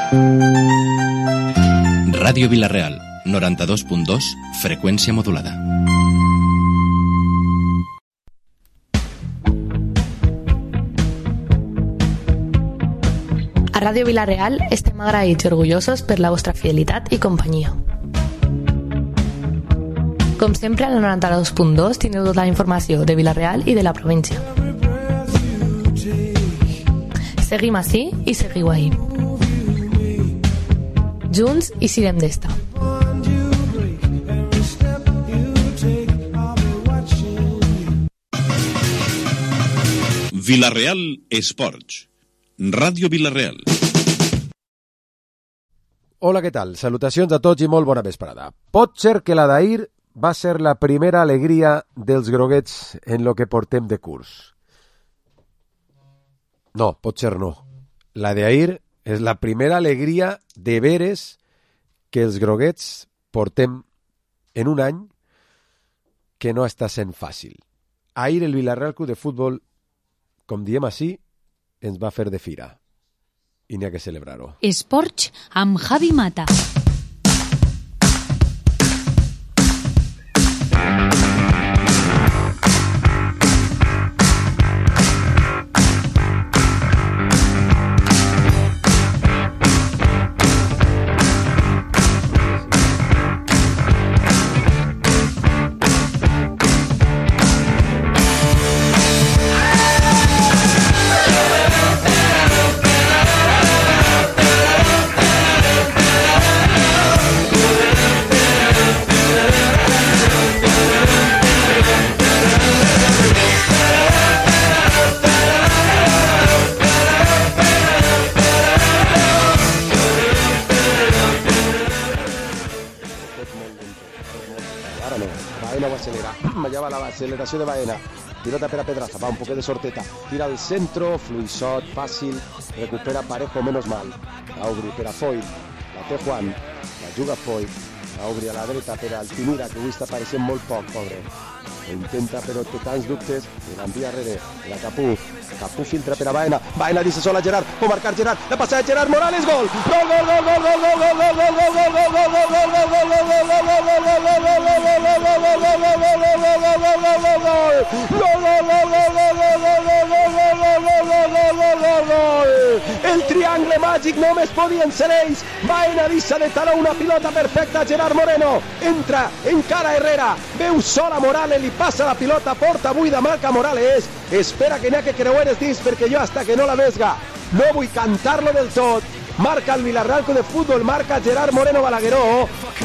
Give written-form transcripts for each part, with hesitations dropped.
Ràdio Vila-real, 92.2, freqüència modulada. A Ràdio Vila-real estem agraïts i orgullosos per la vostra fidelitat i companyia. Com sempre, al 92.2 teniu tota la informació de Vila-real i de la província. Seguim ací i seguiu ahí. Junts i sirem d'esta. Vila-real Esports. Ràdio Vila-real. Hola, què tal? Salutacions a tots i molt bona vesprada. Pot ser que la d'ahir va ser la primera alegria dels groguets en lo que portem de curs. No, pot ser no. La d'ahir és la primera alegria de veres que els groguets portem en un any que no està sent fàcil. Ahir el Vila-real Club de Futbol, com diem així, ens va fer de fira. I n'hi ha que celebrar-ho. Esports amb Javi Mata. Acceleració de Baena, pilota per a Pedraza, va un poquet de sorteta, tira al centro, fluixot, fàcil, recupera Parejo, menos mal, Aubry per a Foy, la té Juan, la juga Foy, Aubry a la dreta per a Altimira, que avui està apareixent molt poc, pobre, ho intenta però té tants dubtes, i l'envia rere, la Capú filtra per a Baena, Baena dice sola Gerard, pot marcar Gerard, la passa de Gerard Morales, gol, gol, gol, gol, gol, gol, gol, gol, gol, gol, gol, gol, gol, gol, el triangle màgic només podien ser ells. Baena deixa de taló una pilota perfecta a Gerard Moreno, entra, encara Herrera, veu sola Morales, li passa la pilota, porta buida, marca Morales, espera que n'hi ha que creueres dins perquè jo hasta que no la vesga no vull cantar-lo del tot. Marca el Vila-real Club de Futbol, marca Gerard Moreno Balagueró.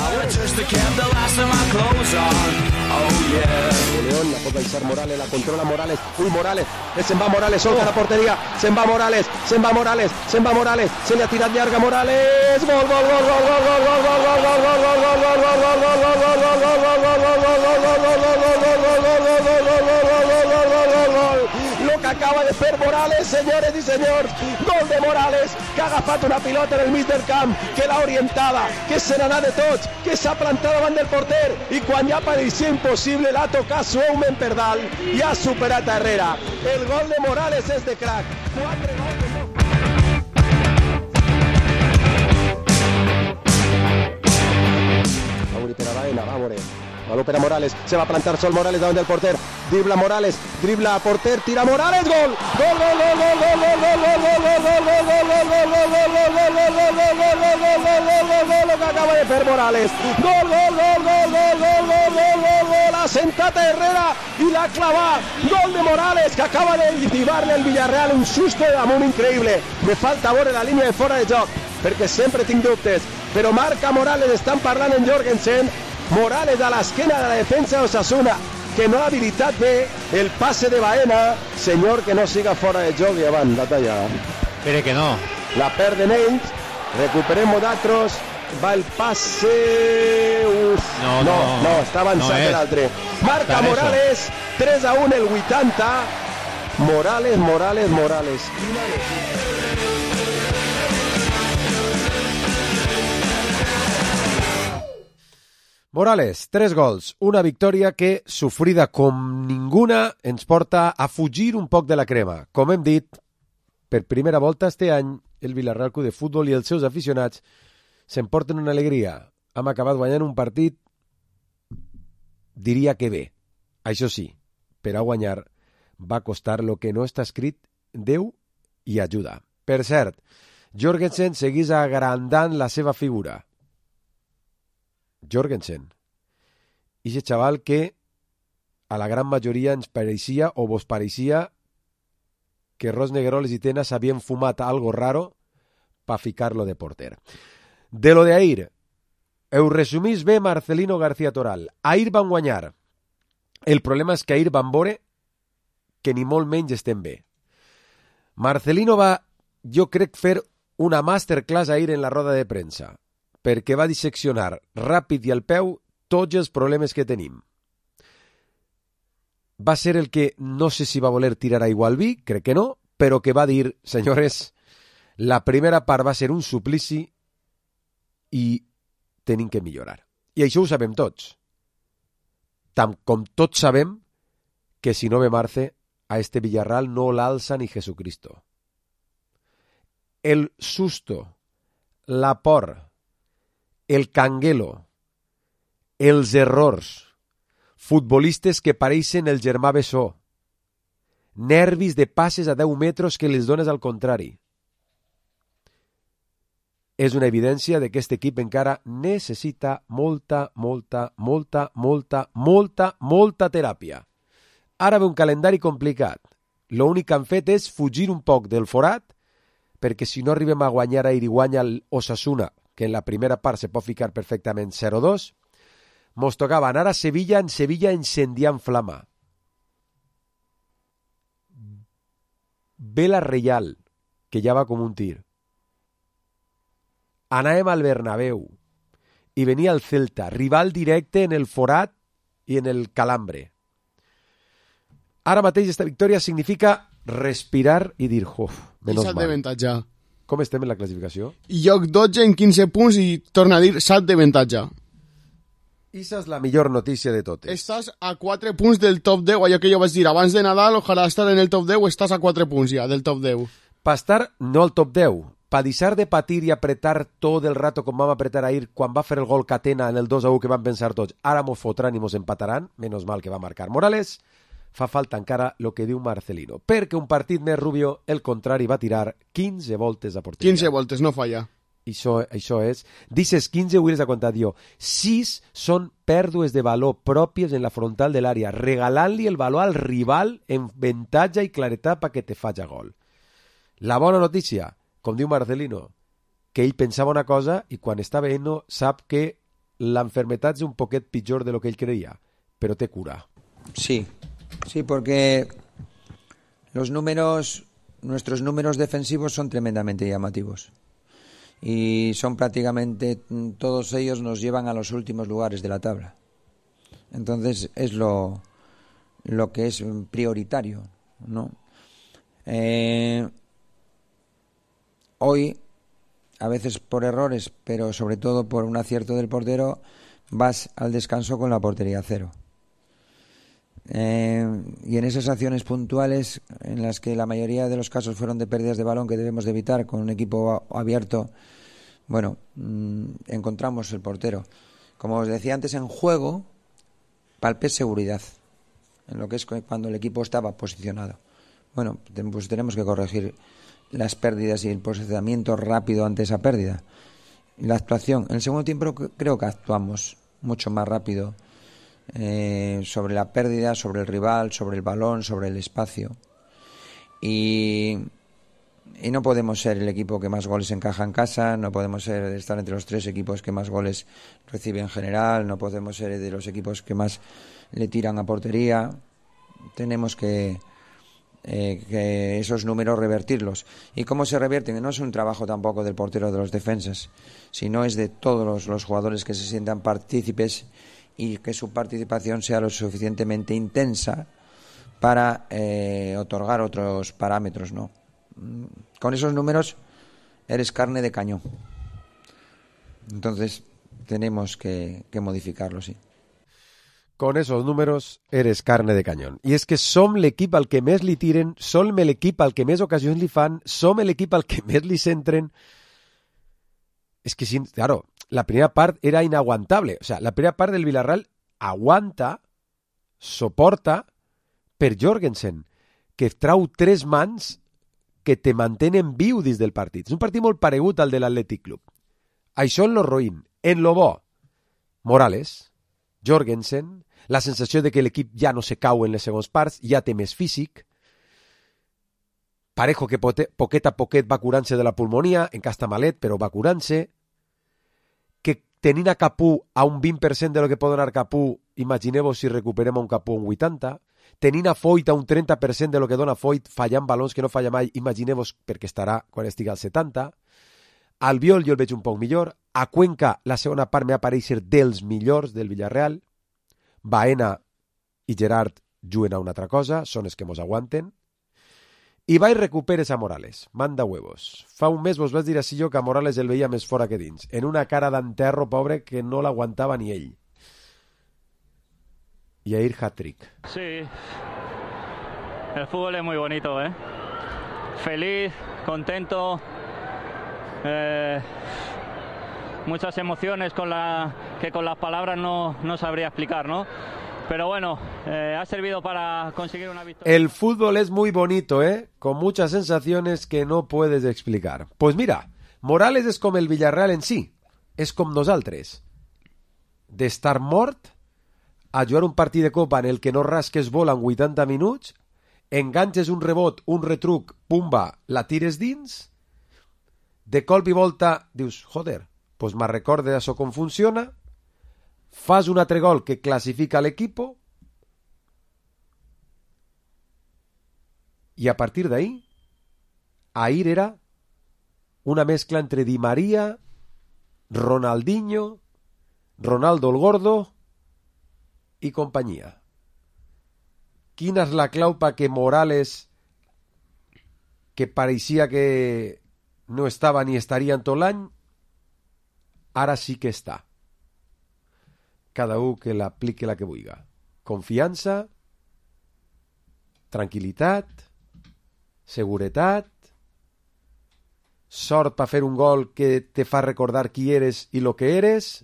León, la pot baixar Morales, la controla Morales. Uy, Morales, se'n va Morales, solta la porteria, se'n va Morales, se'n va Morales, se'n va Morales, se li ha tirat llarga Morales. Gol, gol, gol, gol, gol, gol, gol, gol, gol, gol, gol, gol, gol, gol, gol, gol, lo que acaba de fer Morales, senyores i senyors, gol de Morales, que ha agafat una pilota en el mig del camp, que l'ha orientada, que se n'ha anat de tots, que s'ha plantat davant del porter, i quan ja pareixia impossible l'ha tocat suaument per dalt i ha superat a Herrera. El gol de Morales és de crack. 4 gols de Auri per a Baena, va More. Baló per a Morales, se va a plantar sol Morales davant del porter, dribla Morales, dribla a porter, tira Morales, gol! Gol, gol, gol, gol, gol, gol, gol, gol, gol, lo que acaba de fer Morales. Gol, gol, gol, gol, gol, gol, gol, gol, gol, gol, ha sentat a Herrera i l'ha clavat. Gol de Morales, que acaba de llivar-li al Villarreal un susto de damunt increïble. Me falta veure la línia de fora de joc, perquè sempre tinc dubtes, però marca Morales, estan parlant en Jorgensen. Morales a l'esquena de la defensa d'Osasuna, que no ha habilitat bé el passe de Baena. Senyor, que no siga fora de joc i avant la talla. Espere que no. La perden ells, recuperem nosaltres, va el passe... Uf. No, està avançat l'altre. Marca Morales, 3-1 el 80. Morales. Morales, 3 gols, una victòria que, sofrida com ninguna, ens porta a fugir un poc de la crema. Com hem dit, per primera volta este any, el Villarreal Club de Futbol i els seus aficionats s'emporten una alegria. Hem acabat guanyant un partit, diria que bé. Això sí, per a guanyar va costar lo que no està escrit, Déu i ajuda. Per cert, Jorgensen seguís agrandant la seva figura. Jorgensen, ixe xaval que a la gran majoria ens pareixia o vos pareixia que Ros Negueroles i Tena s'havien fumat algo raro pa ficar-lo de porter. De lo de ahir, ho resumís bé Marcelino García Toral. Ahir van guanyar. El problema és que ahir van veure que ni molt menys estem bé. Marcelino va, jo crec, fer una masterclass ahir en la roda de premsa, perquè va disseccionar ràpid i al peu tots els problemes que tenim. Va ser el que no sé si va voler tirar aigua al vi, crec que no, però que va dir, senyores, la primera part va ser un suplici i tenim que millorar. I això ho sabem tots. Tant com tots sabem que si no ve Marce, a este Villarreal no l'alça ni Jesucristo. El susto, la por, el canguelo, els errors, futbolistes que pareixen el germà Bessó, nervis de passes a 10 metres que les dones al contrari. És una evidència de que aquest equip encara necessita molta teràpia. Ara ve un calendari complicat. L'únic que han fet és fugir un poc del forat, perquè si no arribem a guanyar ahir i guanya l'Osasuna, que en la primera part se pot ficar perfectament 0-2, mos tocava anar a Sevilla, en Sevilla incendiant flama. Ve la Reial, que ja va com un tir. Anàvem al Bernabéu i venia el Celta, rival directe en el forat i en el calambre. Ara mateix esta victòria significa respirar i dir, menos mal. D'avantatge. Com estem en la classificació? Lloc 12 en 15 punts i torna a dir salt d'avantatge. Issa és la millor notícia de totes. Estàs a 4 punts del top 10, allò que jo vaig dir abans de Nadal, ojalà estar en el top 10, estàs a 4 punts ja del top 10. Pa estar no al top 10, pa deixar de patir i apretar tot el rato com vam apretar ahir quan va fer el gol Catena en el 2-1 que van pensar tots, ara mos fotran i mos empataran, menos mal que va marcar Morales, fa falta encara el que diu Marcelino, perquè un partit més Rubio, el contrari va tirar 15 voltes a porteria. 15 voltes, no falla. Això és, dices 15, ho hauries de comptar jo. 6 són pèrdues de valor pròpies en la frontal de l'àrea, regalant-li el valor al rival en avantatge i claretat perquè te faci gol. La bona notícia, com diu Marcelino, que ell pensava una cosa i quan està veient sap que l'enfermetat és un poquet pitjor de lo que ell creia, però té cura. Sí, porque nuestros números defensivos son tremendamente llamativos. Y son prácticamente todos ellos nos llevan a los últimos lugares de la tabla. Entonces es lo que es prioritario, ¿no? Hoy, a veces por errores, pero sobre todo por un acierto del portero, vas al descanso con la portería a 0. Y en esas acciones puntuales, en las que la mayoría de los casos fueron de pérdidas de balón que debemos de evitar con un equipo abierto, bueno, encontramos el portero. Como os decía antes, en juego palpé seguridad, en lo que es cuando el equipo estaba posicionado. Bueno, pues tenemos que corregir las pérdidas y el posicionamiento rápido ante esa pérdida. Y la actuación, en el segundo tiempo creo que actuamos mucho más rápido sobre la pérdida, sobre el rival, sobre el balón, sobre el espacio. Y no podemos ser el equipo que más goles encaja en casa, no podemos estar entre los 3 equipos que más goles recibe en general, no podemos ser de los equipos que más le tiran a portería. Tenemos que esos números revertirlos. ¿Y cómo se revierten? No es un trabajo tampoco del portero, de los defensas, sino es de todos los jugadores que se sientan partícipes y que su participación sea lo suficientemente intensa para otorgar otros parámetros, ¿no? Con esos números eres carne de cañón. Entonces tenemos que modificarlo, sí. con esos números eres carne de cañón. I és que som l'equip al que més li tiren, som l'equip al que més ocasions li fan, som l'equip al que més li centren. És que, claro, la primera part era inaguantable. O sea, la primera part del Villarreal aguanta, soporta per Jorgensen, que trau 3 mans que te mantenen viu dins del partit. És un partit molt paregut al de l'Atlètic Club. Això en lo roïn. En lo bo, Morales, Jorgensen, la sensació de que l'equip ja no se cau en les segons parts, ja té més físic, Parejo que poquet a poquet va curant-se de la pulmonia, encara està malet, però va curant-se, que tenint a Capú a un 20% de lo que pot donar Capú, imagineu-vos si recuperem un Capú un 80%, tenint a Foyt a un 30% de lo que dona Foyt, fallant balons que no falla mai, imagineu-vos perquè estarà quan estigui al 70%, Albiol jo el veig un poc millor, a Cuenca la segona part m'ha pareixer dels millors del Villarreal, Baena i Gerard juguen a una altra cosa, són els que mos aguanten, i vaig recuperes a Morales, manda huevos. Fa un mes vos vaig dir així jo que a Morales el veia més fora que dins, en una cara d'enterro pobre que no l'aguantava ni ell. Y Jair hat-trick. Sí, el fútbol es muy bonito, ¿eh? Feliz, contento, muchas emociones que con las palabras no sabría explicar, ¿no? Pero bueno, ha servido para conseguir una victoria. El fútbol es muy bonito, con muchas sensaciones que no puedes explicar. Pues mira, Morales és com el Villarreal en si, és com nosaltres. D'estar mort a jugar un partit de copa en el que no rasques bola en 80 minuts, enganxes un rebot, un retruc, pumba, la tires dins, de colp i volta dius, joder, pues me recorde d'això com funciona, fas un altre gol que classifica l'equipo i a partir d'ahí, ahir era una mezcla entre Di María, Ronaldinho, Ronaldo el Gordo i companyia. Quina és la clau que Morales, que pareixia que no estava ni estaria en tot l'any, ara sí que està. Cada un que l'apliqui la que vulgui. Confiança, tranquil·litat, seguretat, sort per fer un gol que te fa recordar qui eres i lo que eres,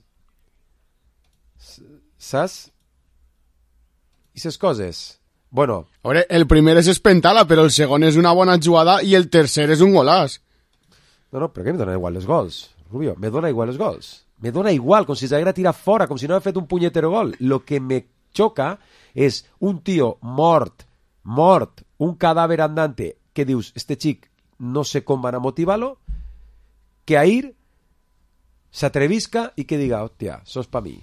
saps? I ses coses. Bueno. Ore, el primer és espentala, però el segon és una bona jugada i el tercer és un golàs. No, però que me dona igual els gols, Rubio, me dona igual els gols. Me dona igual, com si s'haguera tirat fora, com si no hagués fet un punyetero gol. Lo que me xoca és un tio mort, un cadàver andante, que dius, este xic no sé com van a motivar-lo, que ahir s'atrevisca i que diga, hòstia, sos pa mi.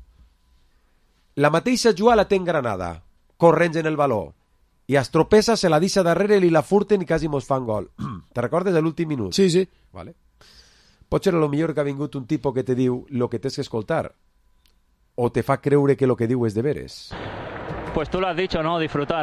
La mateixa jugada la té en Granada, corrents en el baló, i es tropessa, se la deixa darrere, li la furten i quasi mos fan gol. Te recordes de l'últim minut? Sí, sí. Vale. Pot ser a lo millor que ha vingut un tipo que te diu lo que tens que escoltar, o te fa creure que lo que diu és de veres. Pues tú lo has dicho, ¿no? Disfrutar.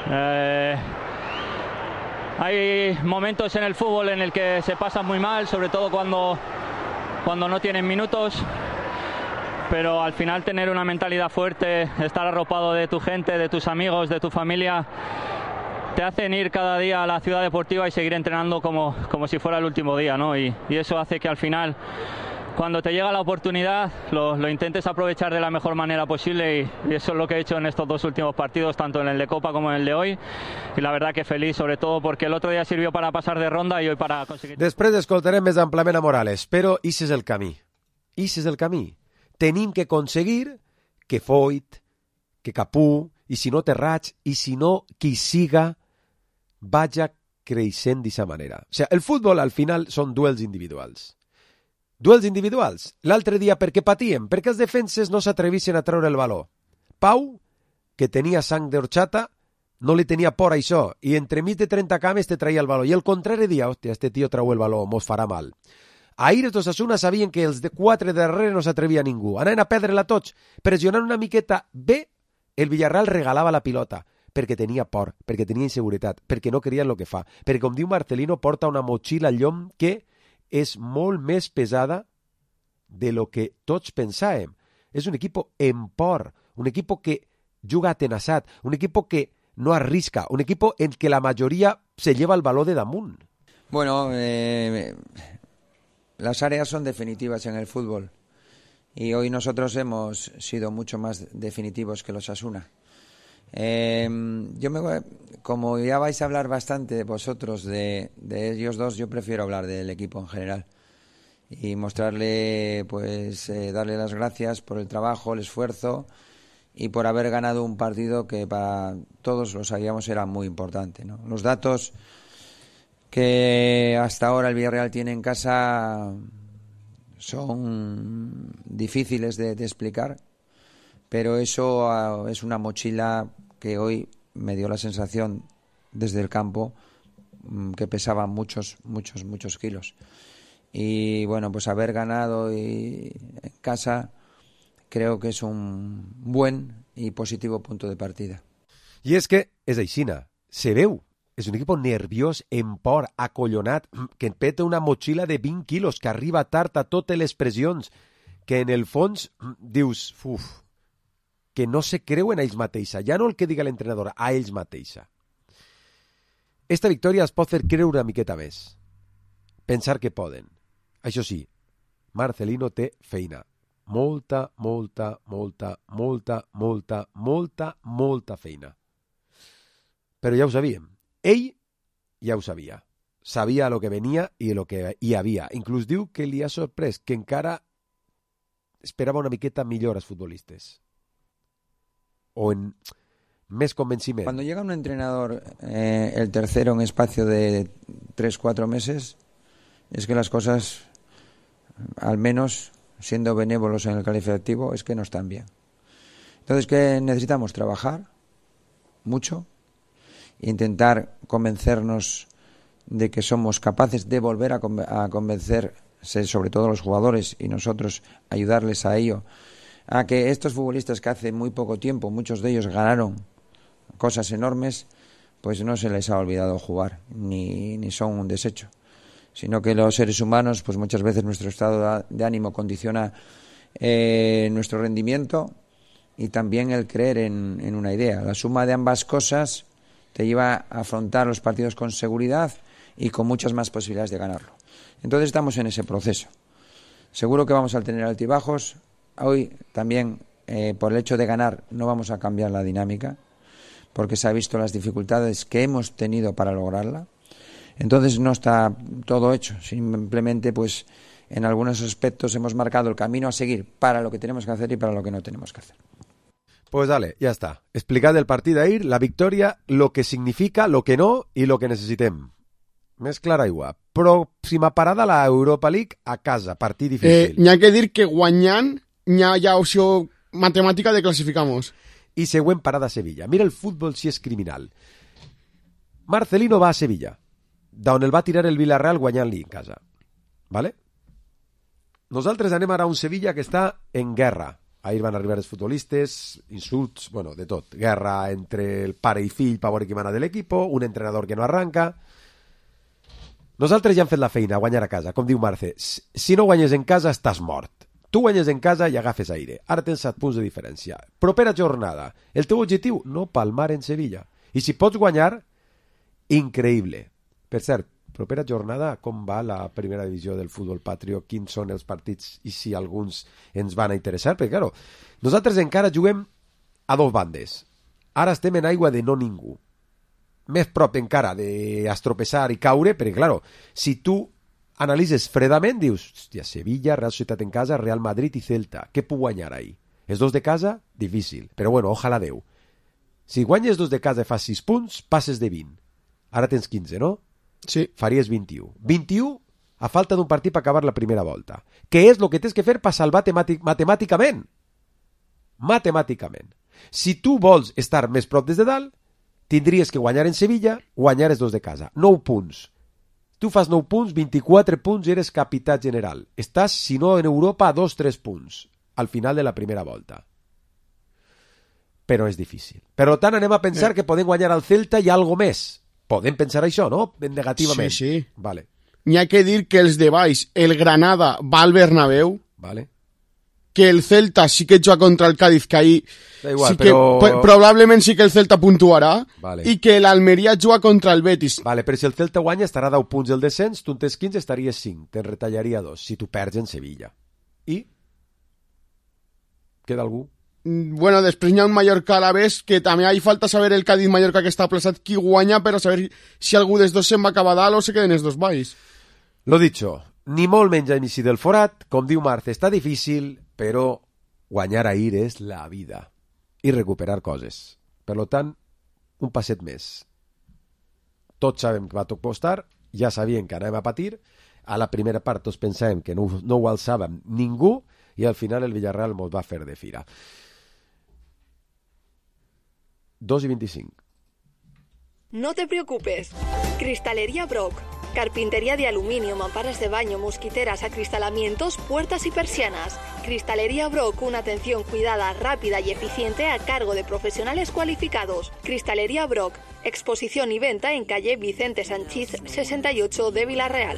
Hay momentos en el fútbol en el que se pasa muy mal, sobre todo cuando no tienen minutos, pero al final tener una mentalidad fuerte, estar arropado de tu gente, de tus amigos, de tu familia, te hacen ir cada día a la ciudad deportiva y seguir entrenando como si fuera el último día, ¿no? Y eso hace que al final, cuando te llega la oportunidad, lo intentes aprovechar de la mejor manera posible y eso es lo que he hecho en estos dos últimos partidos, tanto en el de Copa como en el de hoy. Y la verdad que feliz, sobre todo porque el otro día sirvió para pasar de ronda y hoy para conseguir... Després escoltarem més amplament a Morales, però ix és el camí. Ix és el camí. Tenim que aconseguir que Foyt, que Capú, i si no Terrats, i si no qui siga, vaja creixent d'aquesta manera. O sigui, el futbol al final són duels individuals. Duels individuals. L'altre dia per què patíem? Perquè els defenses no s'atrevissin a treure el baló. Pau, que tenia sang d'orxata, no li tenia por a això, i entremig de 30 cames te traia el baló. I el contrari dia, hòstia, este tio treu el baló, mos farà mal. Ahir els d'Osasuna sabien que els de 4 darrere no s'atrevia ningú. Anaven a perdre-la tots. Pressionant una miqueta bé, el Villarreal regalava la pilota. Perquè tenia por, perquè tenia inseguretat, perquè no creia en el que fa, perquè, com diu Marcelino, porta una motxilla al llom que és molt més pesada de lo que tots pensàvem. És un equip amb por, un equipo que juga atenaçat, un equipo que no arrisca, un equipo en que la mayoría se lleva el balón de damunt. Bueno, las áreas son definitivas en el fútbol y hoy nosotros hemos sido mucho más definitivos que los Osasuna. Como ya vais a hablar bastante vosotros de ellos dos, yo prefiero hablar del equipo en general y mostrarle, pues, darle las gracias por el trabajo, el esfuerzo y por haber ganado un partido que para todos lo sabíamos era muy importante, ¿no? Los datos que hasta ahora el Villarreal tiene en casa son difíciles de explicar, pero eso es una mochila que hoy me dio la sensación desde el campo que pesaba muchos kilos. Y bueno, pues haber ganado en casa creo que es un buen y positivo punto de partida. I és que és aixina, se veu. És un equip nerviós, en por, acollonat, que peta una motxilla de 20 quilos, que arriba tard a totes les pressions, que en el fons dius, que no se creuen a ells mateixa. Ja no el que diga l'entrenador, a ells mateixa. Esta victòria es pot fer creure una miqueta més. Pensar que poden. Això sí, Marcelino té feina. Molta feina. Però ja ho sabíem. Ell ja ho sabia. Sabia lo que venia i lo que hi havia. Inclús diu que li ha sorprès que encara esperava una miqueta millor als futbolistes. O en més convenciment. Cuando llega un entrenador, el tercero en espacio de 3-4 meses, es que las cosas, al menos siendo benévolos en el calificativo, es que no están bien. Entonces, ¿qué necesitamos? Trabajar mucho, intentar convencernos de que somos capaces de volver a convencerse, sobre todo los jugadores, y nosotros ayudarles a ello, a que estos futbolistas que hace muy poco tiempo, muchos de ellos ganaron cosas enormes, pues no se les ha olvidado jugar, ni son un desecho, sino que los seres humanos, pues muchas veces nuestro estado de ánimo condiciona nuestro rendimiento y también el creer en una idea. La suma de ambas cosas te lleva a afrontar los partidos con seguridad y con muchas más posibilidades de ganarlo. Entonces estamos en ese proceso. Seguro que vamos a tener altibajos. Hoy también, por el hecho de ganar, no vamos a cambiar la dinámica, porque se ha visto las dificultades que hemos tenido para lograrla. Entonces no está todo hecho. Simplemente, pues, en algunos aspectos hemos marcado el camino a seguir para lo que tenemos que hacer y para lo que no tenemos que hacer. Pues dale, ya está. Explicad el partit d'ahir, la victòria, lo que significa, lo que no i lo que necessitem. Més clara aigua. Pròxima parada, la Europa League a casa, partit difícil. N'hi ha que dir que guanyant n'hi ha ja opció matemàtica de classificamos. I següent parada a Sevilla. Mira el futbol si és criminal. Marcelino va a Sevilla, d'on el va tirar el Villarreal guanyant-li en casa. ¿Vale? Nosaltres anem ara a un Sevilla que està en guerra. Ahir van arribar els futbolistes, insults, bueno, de tot. Guerra entre el pare i fill per veure qui mana de l'equipo, un entrenador que no arranca. Nosaltres ja hem fet la feina, guanyar a casa. Com diu Marce, si no guanyes en casa estàs mort. Tu guanyes en casa i agafes aire. Ara tens 7 punts de diferència. Propera jornada. El teu objectiu? No palmar en Sevilla. I si pots guanyar, increïble. Per cert, propera jornada, com va la primera divisió del futbol patrio, quins són els partits i si alguns ens van a interessar, perquè, claro, nosaltres encara juguem a dos bandes. Ara estem en aigua de no ningú. Més prop encara d'estropeçar i caure, perquè, claro, si tu analitzes fredament, dius, hòstia, Sevilla, Real Societat en casa, Real Madrid i Celta, què puc guanyar ahí? Els dos de casa? Difícil, però bueno, ojalà Déu. Si guanyes dos de casa i fas 6 punts, passes de 20. Ara tens 15, no? Sí. Faries 21. 21 a falta d'un partit per acabar la primera volta. Què és el que tens que fer per salvar matemàticament? Matemàticament. Si tu vols estar més prop des de dalt, tindries que guanyar en Sevilla, guanyar els dos de casa. 9 punts. Tu fas 9 punts, 24 punts, eres capità general. Estàs, si no en Europa, a 2-3 punts al final de la primera volta. Però és difícil. Per tant, anem a pensar que podem guanyar al Celta i algo més. Podem pensar això, no? Negativament. Sí, sí. Vale. N'hi ha que dir que els de baix, el Granada va al Bernabéu. Vale. que el Celta sí que juga contra el Cádiz, que ahí Da igual, sí però... que probablement sí que el Celta puntuarà, Vale. i que l'Almeria juga contra el Betis. Vale, però si el Celta guanya estarà a 10 punts el descens, tu en tens 15 estaries 5, te'n retallaria 2, si tu perds en Sevilla. I? Queda algú? Bueno, després hi ha un Mallorca-Alavés, que també hi falta saber el Cádiz-Mallorca que està plaçat qui guanya, però saber si algú dels dos se'n va acabar dalt o se queden els dos baix. Lo dicho, ni molt menys a inici del forat, com diu Marce, està difícil, però guanyar ahir és la vida. I recuperar coses. Per tant, un passet més. Tots sabem que va tot costar, ja sabíem que anàvem a patir, a la primera part tots pensàvem que no ho alçàvem ningú, i al final el Villarreal mos va fer de fira. 2:25. No te preocupes. Cristalería Brock. Carpintería de aluminio, mamparas de baño, mosquiteras, acristalamientos, puertas y persianas. Cristalería Brock, una atención cuidada, rápida y eficiente a cargo de profesionales cualificados. Cristalería Brock, exposición y venta en calle Vicente Sanchís 68 de Villarreal.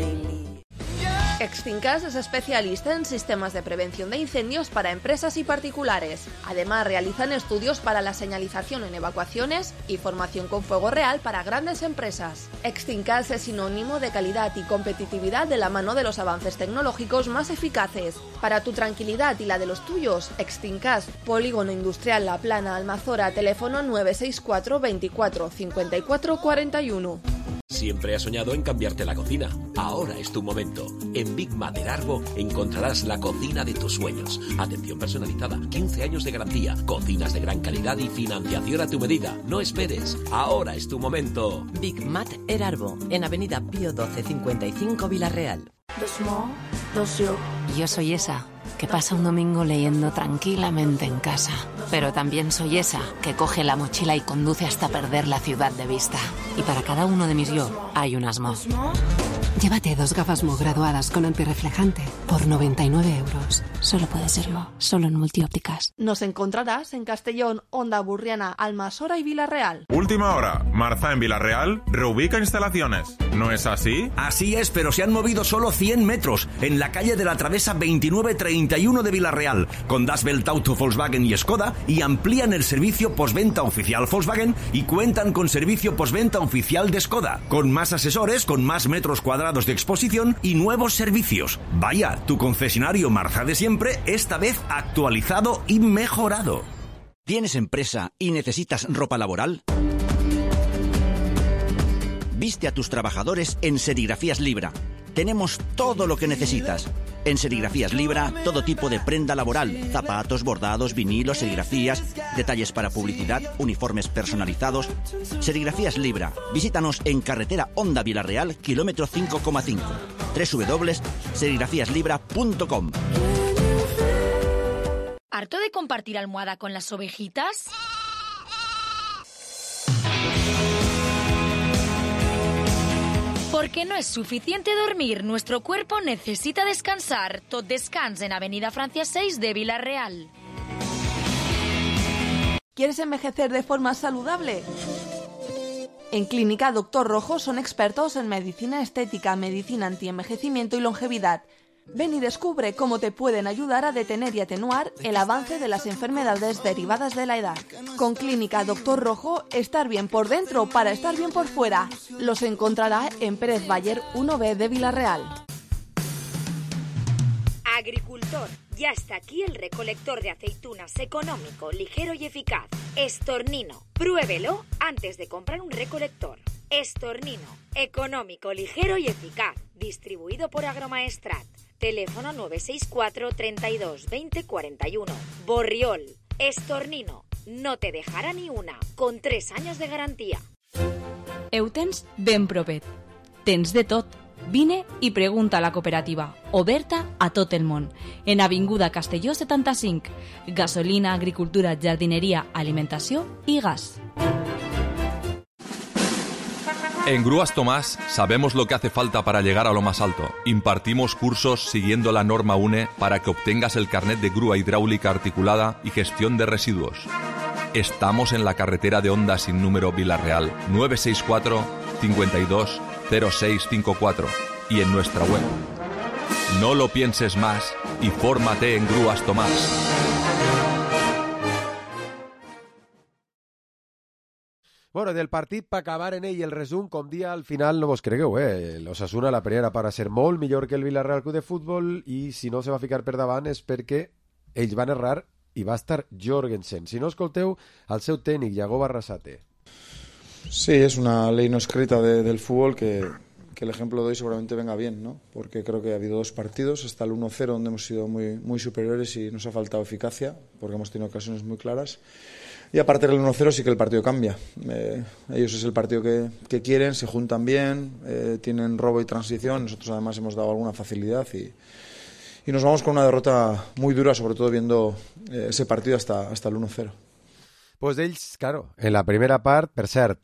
Extincas es especialista en sistemas de prevención de incendios para empresas y particulares. Además, realizan estudios para la señalización en evacuaciones y formación con fuego real para grandes empresas. Extincas es sinónimo de calidad y competitividad de la mano de los avances tecnológicos más eficaces. Para tu tranquilidad y la de los tuyos, Extincas, Polígono Industrial La Plana, Almazora, teléfono 964 24 54 41. Siempre has soñado en cambiarte la cocina. Ahora es tu momento. En Big Mater Arbo encontrarás la cocina de tus sueños. Atención personalizada, 15 años de garantía, cocinas de gran calidad y financiación a tu medida. No esperes. Ahora es tu momento. Big Mater Arbo, en Avenida Pío 12 55 Villarreal. Dos mo, dos yo. Yo soy esa que pasa un domingo leyendo tranquilamente en casa. Pero también soy esa que coge la mochila y conduce hasta perder la ciudad de vista. Y para cada uno de mis yo hay unas Mo. Llévate 2 gafas Mo graduadas con antirreflejante por 99 euros. Solo puede ser Mo, solo en Multiópticas. Nos encontrarás en Castellón, Onda Burriana, Almasora y Villarreal. Última hora. Marza en Villarreal reubica instalaciones. ¿No es así? Así es, pero se han movido solo 100 metros en la calle de la Travesa 2931 de Villarreal, con Das Welt Auto, Volkswagen y Skoda, y amplían el servicio postventa oficial Volkswagen y cuentan con servicio postventa oficial de Skoda, con más asesores, con más metros cuadrados de exposición y nuevos servicios. Vaya, tu concesionario Marza de siempre, esta vez actualizado y mejorado. ¿Tienes empresa y necesitas ropa laboral? Viste a tus trabajadores en Serigrafías Libra. Tenemos todo lo que necesitas. En Serigrafías Libra, todo tipo de prenda laboral, zapatos, bordados, vinilos, serigrafías, detalles para publicidad, uniformes personalizados. Serigrafías Libra. Visítanos en carretera Onda Villarreal, kilómetro 5,5. www.serigrafíaslibra.com. ¿Harto de compartir almohada con las ovejitas? Porque no es suficiente dormir, nuestro cuerpo necesita descansar. Tot Descans en Avenida Francia 6 de Villarreal. ¿Quieres envejecer de forma saludable? En Clínica Doctor Rojo son expertos en medicina estética, medicina antienvejecimiento y longevidad. Ven y descubre cómo te pueden ayudar a detener y atenuar el avance de las enfermedades derivadas de la edad. Con Clínica Doctor Rojo, estar bien por dentro para estar bien por fuera. Los encontrará en Pérez Bayer 1B de Villarreal. Agricultor, ya está aquí el recolector de aceitunas económico, ligero y eficaz. Estornino, pruébelo antes de comprar un recolector. Estornino, económico, ligero y eficaz. Distribuido por Agromaestrat. Teléfono 964 32 20 41. Borriol, Estornino, no te dejarà ni una, con 3 anys de garantia. Ho tens ben propet. Tens de tot. Vine i pregunta a la cooperativa, oberta a tot el món. En Avinguda Castelló 75. Gasolina, agricultura, jardineria, alimentació i gas. En Grúas Tomás sabemos lo que hace falta para llegar a lo más alto. Impartimos cursos siguiendo la norma UNE para que obtengas el carnet de grúa hidráulica articulada y gestión de residuos. Estamos en la carretera de Onda sin número Villarreal, 964 52 0654 y en nuestra web No lo pienses más y fórmate en Grúas Tomás. Bueno, del partit per acabar en ell el resum, com dia al final no vos cregueu, l'Osasuna la primera para ser molt millor que el Villarreal Club de Futbol i si no se va ficar per davant és perquè ells van errar i va estar Jorgensen. Si no escolteu al seu tècnic, Yago Barrasate. Sí, es una ley no escrita del fútbol que el ejemplo de hoy seguramente venga bien, ¿no? Porque creo que ha habido 2 partidos, hasta el 1-0 donde hemos sido muy superiores y nos ha faltado eficacia porque hemos tenido ocasiones muy claras. Y aparte del 1-0 sí que el partido cambia. Ellos es el partido que quieren, se juntan bien, tienen robo y transición. Nosotros además hemos dado alguna facilidad y nos vamos con una derrota muy dura, sobre todo viendo ese partido hasta el 1-0. Pues ells, claro, en la primera part, per cert,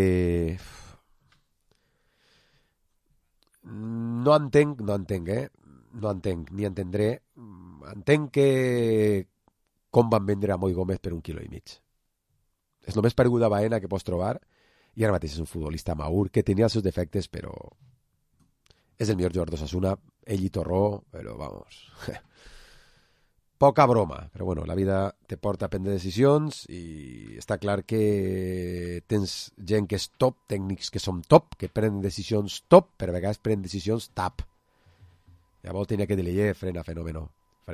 no entenc, ni entendré, entenc que com van vendre a Moi Gómez per 1,5 quilos. És el més paregut a Baena que pots trobar i ara mateix és un futbolista maur que tenia els seus defectes, però és el millor jugador d'Osasuna, ell i Torró, però vamos, poca broma, però bueno, la vida te porta a prendre decisions i està clar que tens gent que és top, tècnics que són top, que prenen decisions top, però a vegades prenen decisions tap. Llavors tenia que dir-li, frena, fenómeno,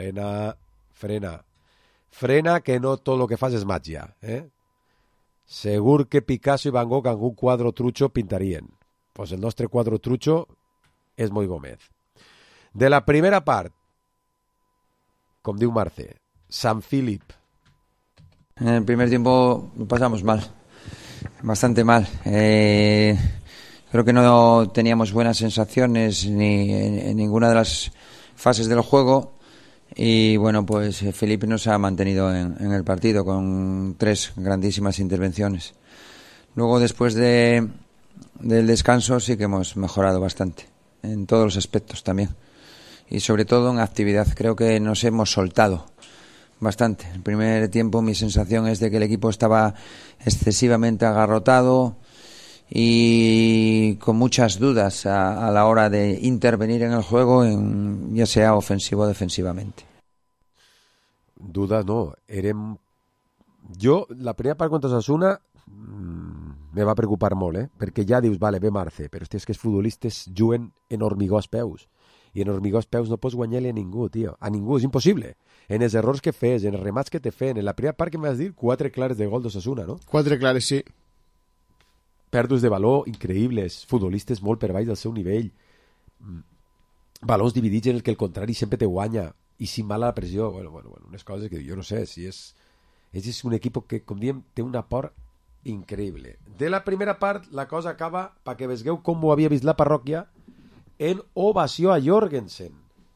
frena, que no tot el que fas és màgia, Segur que Picasso i Van Gogh algun quadro trucho pintarien. Pues el nostre quadro trucho és Moi Gómez. De la primera part, com diu Marce, San Philip. En el primer tiempo lo pasamos mal, bastante mal. Creo que no teníamos buenas sensaciones ni en ninguna de las fases del juego. Y bueno, pues Felipe nos ha mantenido en el partido con 3 grandísimas intervenciones. Luego, después del descanso, sí que hemos mejorado bastante, en todos los aspectos también. Y sobre todo en actividad, creo que nos hemos soltado bastante. El primer tiempo mi sensación es de que el equipo estaba excesivamente agarrotado y con muchas dudas a la hora de intervenir en el juego, ya sea ofensivo o defensivamente. Dudas no, jo la primera part contra Osasuna me va preocupar molt, perquè ja dius, vale, ve Marce, però és que els futbolistes juguen en hormigó als peus, i en hormigó als peus no pots guanyar-li a ningú, tio, a ningú, és impossible. En els errors que fes, en els remats que tefen, en la primera part que m'has dit, 4 clares de gol d'Osasuna, no? 4 clares, sí. Pèrdues de baló increïbles, futbolistes molt per baix del seu nivell, balons dividits en el que el contrari sempre te guanya, i sin mala pressió, bueno, unes coses que jo no sé, si és un equip que, com diem, té un aport increïble. De la primera part, la cosa acaba, perquè vegueu com ho havia vist la parròquia, en ovació a Jorgensen.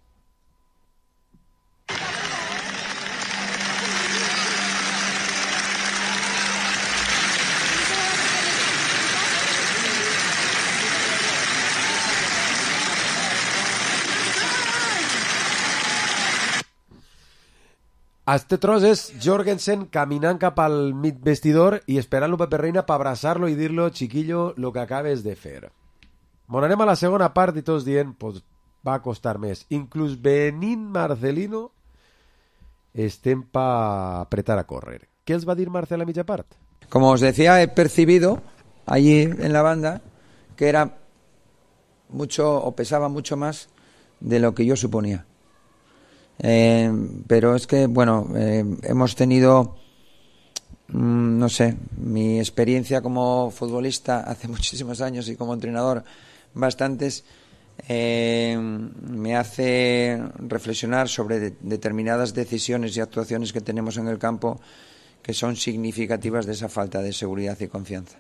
Este tros és Jorgensen caminant cap al mig vestidor i esperant-lo Pepe Reina per abraçar-lo i dir-lo, chiquillo, lo que acabes de fer. Bon, anem a la segona part i tots dient, pues va costar més. Inclús venint Marcelino, estem pa apretar a córrer. ¿Qué els va dir Marcel a mitja part? Como os decía, he percibido allí en la banda que era mucho o pesaba mucho más de lo que yo suponía. Pero es que, bueno, hemos tenido, no sé, mi experiencia como futbolista hace muchísimos años y como entrenador bastantes, me hace reflexionar sobre determinadas decisiones y actuaciones que tenemos en el campo que son significativas de esa falta de seguridad y confianza.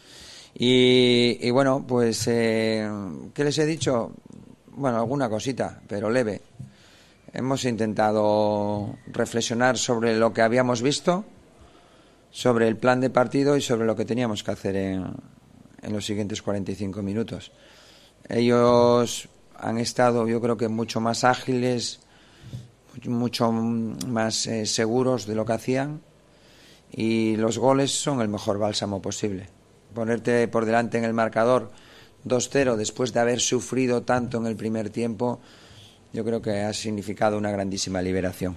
Y bueno, pues, ¿qué les he dicho? Bueno, alguna cosita, pero leve. Hemos intentado reflexionar sobre lo que habíamos visto, sobre el plan de partido y sobre lo que teníamos que hacer en los siguientes 45 minutos. Ellos han estado, yo creo que mucho más ágiles, mucho más seguros de lo que hacían, y los goles son el mejor bálsamo posible. Ponerte por delante en el marcador 2-0 después de haber sufrido tanto en el primer tiempo yo creo que ha significado una grandísima liberación.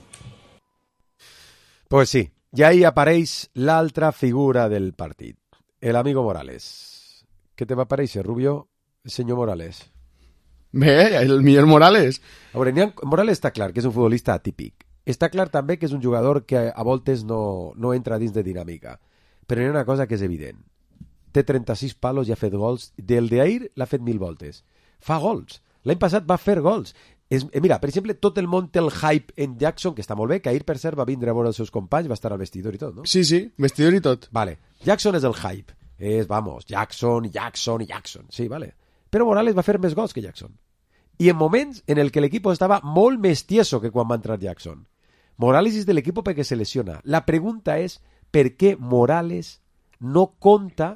Pues sí, i ahí apareix l'altra figura del partit, el amigo Morales. Què te va aparèixer, Rubio, senyor Morales? Bé, el millor Morales. A veure, Morales està clar que és un futbolista atípic. Està clar també que és un jugador que a voltes no entra dins de dinàmica. Però hi ha una cosa que és evident. Té 36 palos i ha fet gols. Del d'ahir l'ha fet 1000 voltes. Fa gols. L'any passat va fer gols. Mira, per exemple, tot el món té el hype en Jackson, que està molt bé, que ahir, per cert, va vindre a veure els seus companys, va estar al vestidor i tot, no? Sí, vestidor i tot. Vale. Jackson és el hype. Jackson. Sí, vale. Però Morales va fer més gols que Jackson. I en moments en el que l'equip estava molt més tieso que quan va entrar Jackson. Morales és de l'equip perquè se lesiona. La pregunta és per què Morales no compta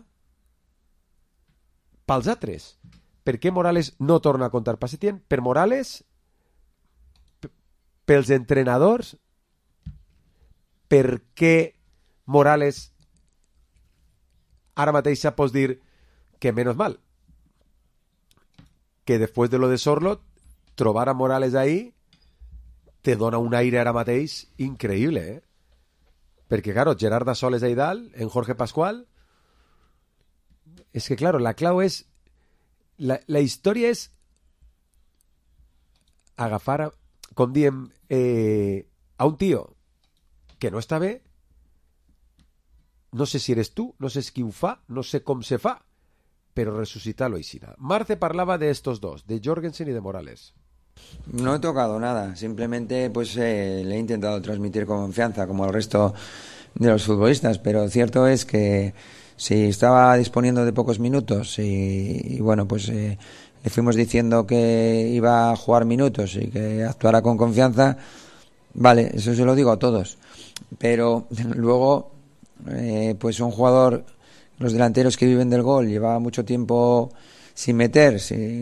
pels altres. Per què Morales no torna a comptar per Setién? Per Morales, pels entrenadors, per què Morales ara mateix pots dir que menos mal. Que després de lo de Sorlot, trobar a Morales ahí te dona un aire ara mateix increïble, eh? Perquè, claro, Gerard Soles ahí dalt, en Jorge Pascual, és que, claro, la clau és la història és agafar, com diem, a un tio que no està bé, no sé si eres tu, no sé qui ho fa, no sé com se fa, pero resucitarlo y sin nada. Marce parlaba de estos dos, de Jorgensen y de Morales. No he tocado nada, simplemente pues le he intentado transmitir confianza como el resto de los futbolistas, pero cierto es que si estaba disponiendo de pocos minutos y bueno, pues le fuimos diciendo que iba a jugar minutos y que actuara con confianza, vale, eso se lo digo a todos, pero luego pues un jugador, los delanteros que viven del gol, llevaba mucho tiempo sin meter,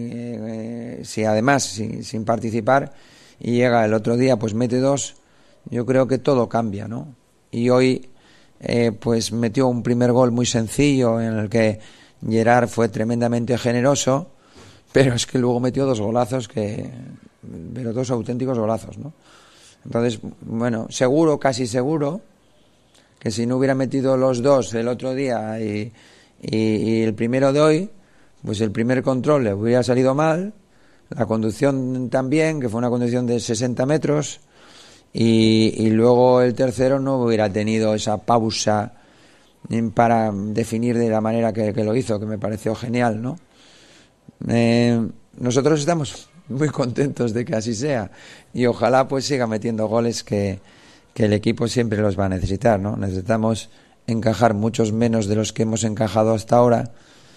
además sin participar, y llega el otro día, pues mete 2, yo creo que todo cambia, ¿no? Y hoy pues metió un primer gol muy sencillo en el que Gerard fue tremendamente generoso, pero es que luego metió 2 golazos pero 2 auténticos golazos, ¿no? Entonces, bueno, casi seguro que si no hubiera metido los 2 el otro día y el primero de hoy, pues el primer control le hubiera salido mal, la conducción también, que fue una conducción de 60 metros, y luego el tercero no hubiera tenido esa pausa para definir de la manera que lo hizo, que me pareció genial, ¿no? Nosotros estamos muy contentos de que así sea, y ojalá pues siga metiendo goles que el equipo siempre los va a necesitar, ¿no? Necesitamos encajar muchos menos de los que hemos encajado hasta ahora,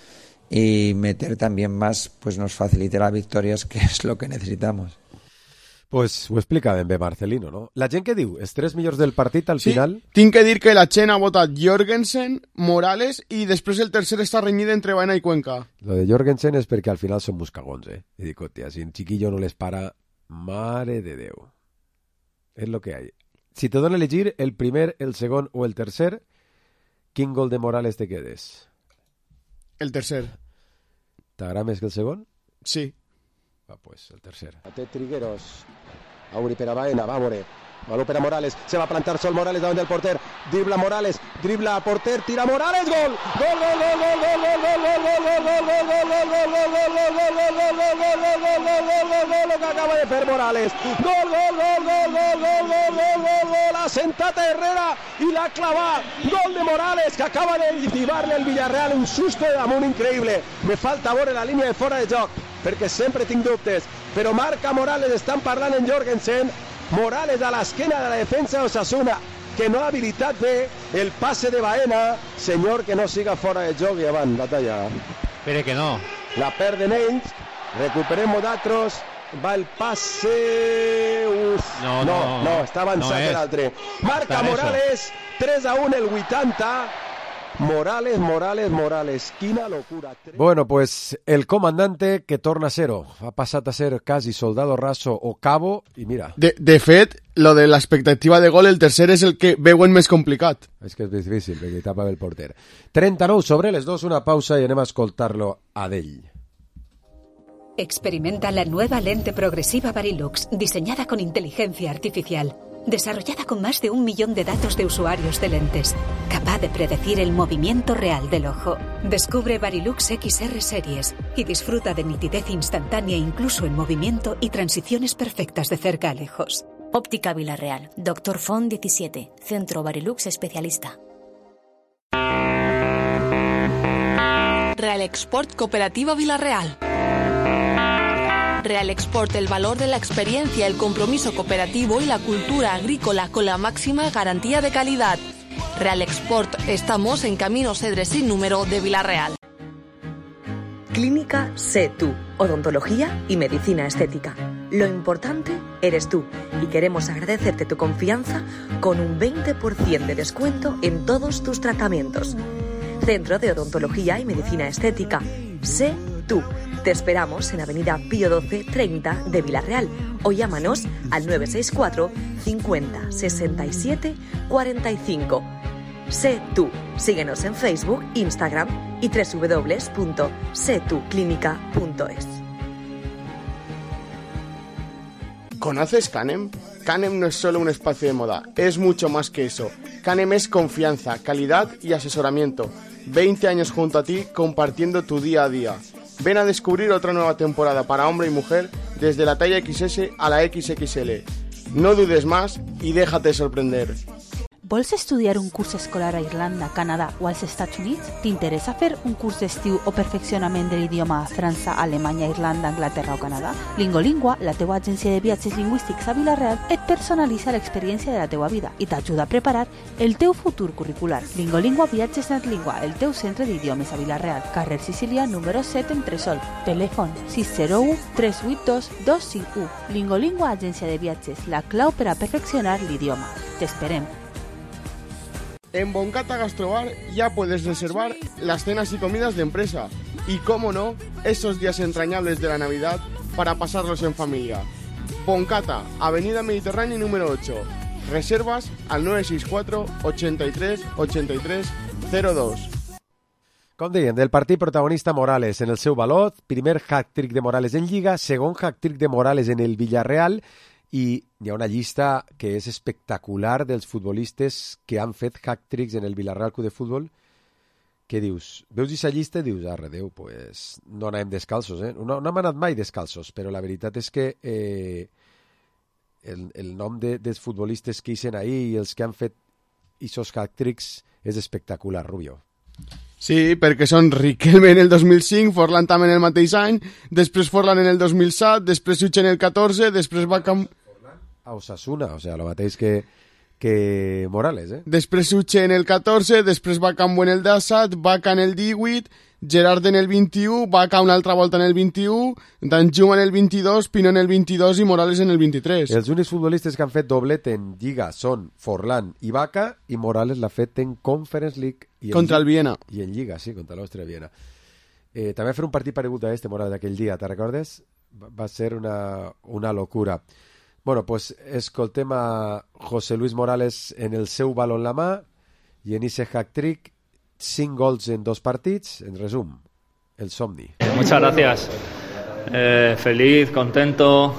y meter también más pues nos facilitarà victòries, que és lo que necesitamos. Pues ho explica ben bé Marcelino, no? La gent que diu, els 3 millors del partit al final... Tinc que dir que la Chen ha votat Jorgensen, Morales, i després el tercer està renyit entre Baena i Cuenca. Lo de Jorgensen és perquè al final són muscagons, eh? I dic, hòstia, si un chiquillo no les para, mare de Déu. És lo que hay. Si te donen elegir el primer, el segon o el tercer, quin gol de Morales te quedes? El tercer. T'agrada més que el segon? Sí. Va, pues el tercer. Té Trigueros. Auri per a Baena, va More. Baló per a Morales, se va a plantar sol Morales davant del porter, dribla Morales, dribla a porter, tira Morales, gol! Gol, gol, gol, gol, gol, gol, gol, gol, que acaba de fer Morales. Gol, gol, gol, gol, gol, gol, gol, gol, gol, gol, ha sentat a Herrera i l'ha clavat. Gol de Morales, que acaba de llivar-li al Villarreal un susto de damunt increïble. Me falta veure la línia de fora de joc, perquè sempre tinc dubtes, però marca Morales, estan parlant en Jorgensen. Morales a l'esquena de la defensa de Osasuna, que no ha habilitat bé el passe de Baena. Senyor, que no siga fora de joc i avant, la talla. Però que no. La perden ells, recuperem d'altres, va el passe... No, està avançat l'altre. Marca Morales, 3-1 el 80. Morales, quina locura. Bueno, pues el comandante que torna a ser-ho. Ha passat a ser casi soldado raso o cabo, i mira. De fet, lo de l'expectativa de gol, el tercer és el que veuen més complicat. És que és difícil, perquè tapa el porter. 39 sobre les 2, una pausa i anem a escoltar-lo a d'ell. Experimenta la nueva lente progresiva Varilux, diseñada con inteligencia artificial, desarrollada con más de 1 millón de datos de usuarios de lentes, capaz de predecir el movimiento real del ojo. Descubre Varilux XR Series y disfruta de nitidez instantánea incluso en movimiento y transiciones perfectas de cerca a lejos. Óptica Villarreal, Dr. Font 17, Centro Varilux Especialista. Real Export Cooperativa Villarreal. Real Export, el valor de la experiencia, el compromiso cooperativo y la cultura agrícola con la máxima garantía de calidad. Real Export, estamos en Camino Cedres sin número de Villarreal. Clínica Sé Tú, odontología y medicina estética. Lo importante eres tú y queremos agradecerte tu confianza con un 20% de descuento en todos tus tratamientos. Centro de Odontología y Medicina Estética. Sé Tú. Te esperamos en Avenida Pío 12 30 de Villarreal o llámanos al 964 50 67 45. Sé Tú. Síguenos en Facebook, Instagram y www.setuclinica.es. ¿Conoces Canem? Canem no es solo un espacio de moda, es mucho más que eso. Canem es confianza, calidad y asesoramiento. 20 años junto a ti compartiendo tu día a día. Ven a descubrir otra nueva temporada para hombre y mujer desde la talla XS a la XXL. No dudes más y déjate sorprender. Vols estudiar un curs escolar a Irlanda, Canadà o als Estats Units? T'interessa fer un curs d'estiu o perfeccionament de l'idioma a França, Alemanya, Irlanda, Anglaterra o Canadà? Lingolingua, la teua agència de viatges lingüístics a Vila-real, et personalitza l'experiència de la teua vida i t'ajuda a preparar el teu futur curricular. Lingolingua Viatges Netlingua, el teu centre d'idiomes a Vila-real, carrer Sicília, número 7 en Tresol. Telèfon 601 382 251. Lingolingua, agència de viatges, la clau per a perfeccionar l'idioma. T'esperem. En Boncata Gastrobar ya puedes reservar las cenas y comidas de empresa y, cómo no, esos días entrañables de la Navidad para pasarlos en familia. Boncata, Avenida Mediterránea número 8. Reservas al 964 83 83 02. Com deien, del partit protagonista Morales en el seu valor, primer hat-trick de Morales en Lliga, segon hat-trick de Morales en el Villarreal, i hi ha una llista que és espectacular dels futbolistes que han fet hat-tricks en el Villarreal Club de Futbol. Què dius? Veus aquesta llista i dius, arre Déu, pues no anem descalços, eh? No hem anat mai descalços, però la veritat és que el nom dels futbolistes que hicen ahí i els que han fet aquests hat-tricks és espectacular, Rubio. Sí, perquè són Riquelme en el 2005, Forlán també en el mateix any, després Forlán en el 2007, després Such en el 14, després Beckham... A Osasuna, o sea, lo mateix que Morales, eh? Després Such en el 14, després Beckham en el 17, Vaca en el 18, Gerard en el 21, Vaca una altra volta en el 21, Danjuma en el 22, Pino en el 22 i Morales en el 23. Els únics futbolistes que han fet doblet en Lliga són Forlán i Vaca, i Morales l'ha fet en Conference League. Contra el Viena. I en Lliga, sí, contra l'Austria Viena. També va fer un partit paregut a Morales d'aquell dia, te recordes? Va ser una locura. Bueno, pues escoltem a José Luis Morales en el seu baló en la mà i en ese hat-trick, 5 gols en 2 partits. En resum, el somni. Muchas gracias. Feliz, contento.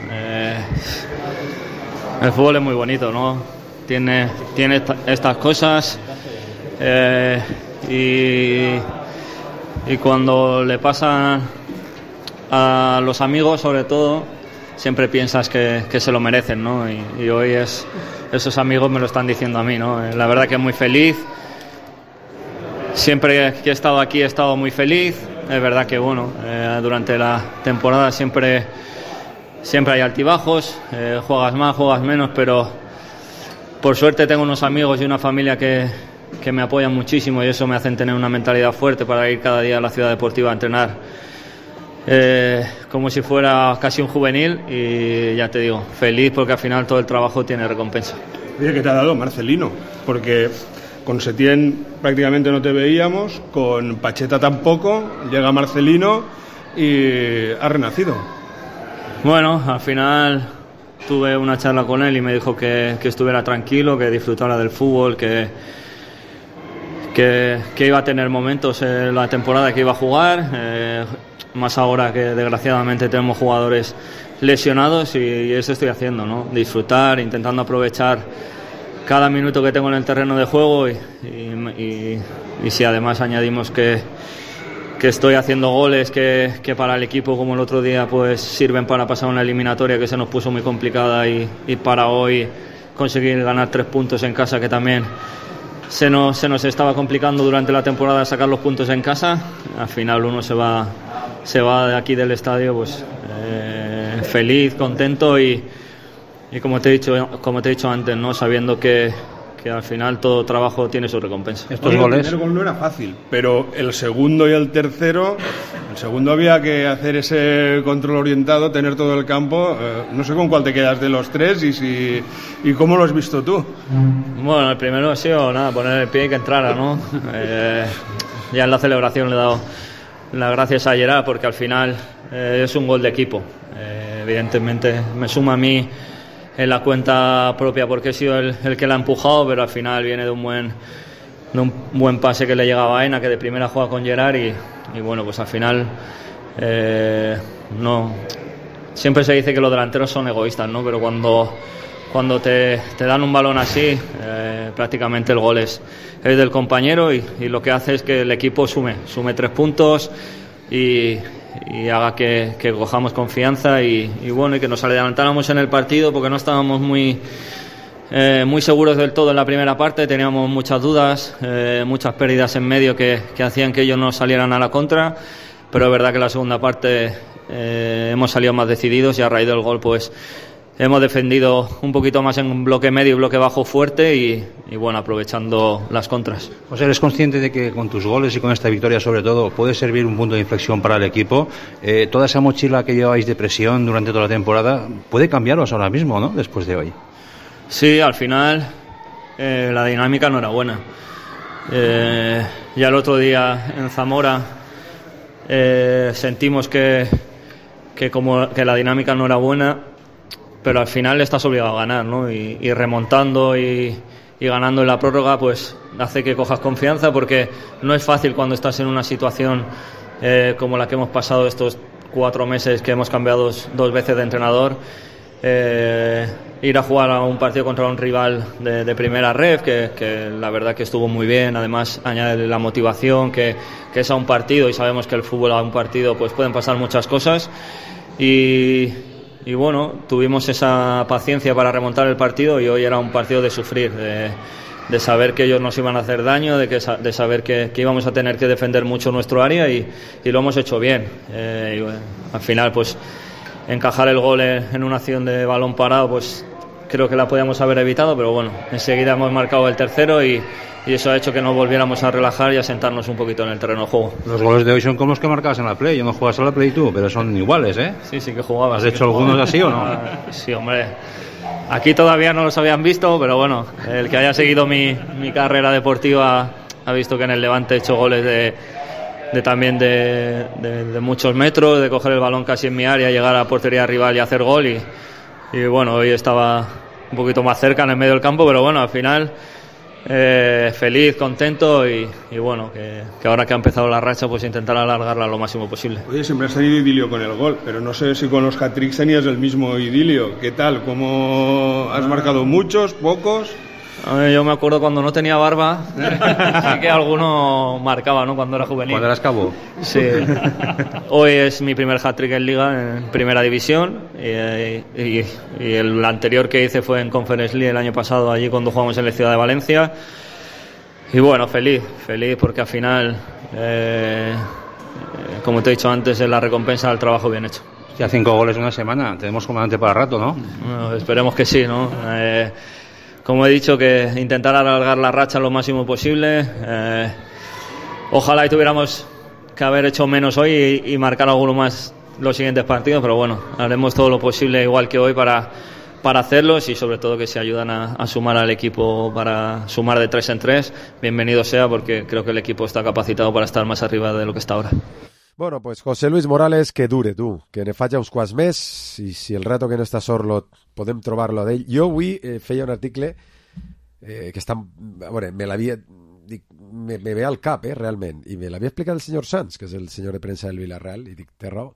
El fútbol es muy bonito, ¿no? Tiene estas cosas y cuando le pasan a los amigos, sobre todo, siempre piensas que se lo merecen, ¿no? Y hoy esos amigos me lo están diciendo a mí, ¿no? La verdad que muy feliz. Siempre que he estado aquí he estado muy feliz. Es verdad que bueno, durante la temporada siempre hay altibajos, juegas más, juegas menos, pero por suerte tengo unos amigos y una familia que me apoyan muchísimo y eso me hacen tener una mentalidad fuerte para ir cada día a la ciudad deportiva a entrenar como si fuera casi un juvenil, y ya te digo, feliz porque al final todo el trabajo tiene recompensa. Oye, ¿qué te ha dado Marcelino? Porque con Setién prácticamente no te veíamos, con Pacheta tampoco, llega Marcelino y ha renacido. Bueno, al final tuve una charla con él y me dijo que estuviera tranquilo, que disfrutara del fútbol, que iba a tener momentos en la temporada que iba a jugar, más ahora que desgraciadamente tenemos jugadores lesionados, y eso estoy haciendo, ¿no? Disfrutar, intentando aprovechar cada minuto que tengo en el terreno de juego, y si además añadimos que estoy haciendo goles que para el equipo, como el otro día, pues sirven para pasar una eliminatoria que se nos puso muy complicada, y para hoy conseguir ganar 3 puntos en casa, que también se nos estaba complicando durante la temporada sacar los puntos en casa. Al final uno se va de aquí del estadio pues feliz, contento, y como te he dicho antes, ¿no? Sabiendo que al final todo trabajo tiene su recompensa. Estos goles. El primer gol no era fácil, pero el segundo y el tercero, el segundo había que hacer ese control orientado, tener todo el campo. No sé con cuál te quedas de los 3 y cómo lo has visto tú. Bueno, el primero ha sido poner el pie y que entrara, ¿no? Ya en la celebración le he dado las gracias a Gerard, porque al final es un gol de equipo. Evidentemente me suma a mí en la cuenta propia porque he sido el que la ha empujado, pero al final viene de un buen pase que le llega a Baena, que de primera juega con Gerard, y bueno, pues al final no, siempre se dice que los delanteros son egoístas, ¿no? Pero cuando te dan un balón así, prácticamente el gol es del compañero, y lo que hace es que el equipo sume 3 puntos y haga que cojamos confianza, y bueno, y que nos adelantáramos en el partido, porque no estábamos muy seguros del todo en la primera parte. Teníamos muchas dudas, muchas pérdidas en medio que hacían que ellos no salieran a la contra, pero es verdad que en la segunda parte hemos salido más decididos, y a raíz del gol pues hemos defendido un poquito más en bloque medio y bloque bajo fuerte, y bueno, aprovechando las contras. O sea, ¿eres consciente de que con tus goles y con esta victoria sobre todo puede servir un punto de inflexión para el equipo? Toda esa mochila que lleváis de presión durante toda la temporada puede cambiaros ahora mismo, ¿no? Después de hoy. Sí, al final la dinámica no era buena. Ya el otro día en Zamora sentimos que la dinámica no era buena, pero al final estás obligado a ganar, ¿no? Y remontando y ganando en la prórroga, pues hace que cojas confianza, porque no es fácil cuando estás en una situación como la que hemos pasado estos 4 meses, que hemos cambiado 2 veces de entrenador, ir a jugar a un partido contra un rival de primera ref, que la verdad que estuvo muy bien. Además añade la motivación, que es a un partido, y sabemos que el fútbol a un partido pues pueden pasar muchas cosas, y bueno, tuvimos esa paciencia para remontar el partido, y hoy era un partido de sufrir, de saber que ellos nos iban a hacer daño, de saber que íbamos a tener que defender mucho nuestro área, y lo hemos hecho bien. Y bueno, al final pues encajar el gol en una acción de balón parado, pues creo que la podíamos haber evitado, pero bueno, enseguida hemos marcado el tercero, y eso ha hecho que nos volviéramos a relajar y a sentarnos un poquito en el terreno de juego. Los goles de hoy son como los que marcabas en la Play. Yo no juegas a la Play tú, pero son iguales, ¿eh? Sí que jugabas. ¿Has hecho algunos así o no? Sí, hombre. Aquí todavía no los habían visto, pero bueno, el que haya seguido mi carrera deportiva ha visto que en el Levante he hecho goles también de muchos metros, de coger el balón casi en mi área, llegar a la portería rival y hacer gol, y bueno, hoy estaba un poquito más cerca en el medio del campo, pero bueno, al final feliz, contento, y bueno, que ahora que ha empezado la racha, pues intentar alargarla lo máximo posible. Oye, siempre has tenido idilio con el gol, pero no sé si con los hat-tricks tenías el mismo idilio. ¿Qué tal? ¿Cómo has marcado? ¿Muchos? ¿Pocos? Yo me acuerdo cuando no tenía barba, sí que alguno marcaba, ¿no? Cuando era juvenil. ¿Cuando eras cabo? Sí. Hoy es mi primer hat-trick en Liga, en Primera División, y el anterior que hice fue en Conference League el año pasado, allí cuando jugamos en la ciudad de Valencia. Y bueno, feliz porque al final, como te he dicho antes, es la recompensa del trabajo bien hecho. Ya 5 goles en una semana, tenemos comandante para rato, ¿no? Bueno, esperemos que sí, ¿no? Como he dicho, que intentar alargar la racha lo máximo posible. Ojalá y tuviéramos que haber hecho menos hoy y marcar alguno más los siguientes partidos, pero bueno, haremos todo lo posible igual que hoy para hacerlos, y sobre todo que se ayudan a sumar al equipo, para sumar de 3 en 3. Bienvenido sea, porque creo que el equipo está capacitado para estar más arriba de lo que está ahora. Bueno, pues José Luis Morales, que dure tu, que ne faci uns quants més, i si el rato que no està sort podem trobar-lo d'ell. Jo avui feia un article que està... A veure, me l'havia... me ve al cap, realment, i me l'havia explicat el senyor Sanz, que és el senyor de premsa del Villarreal, i dic, té raó.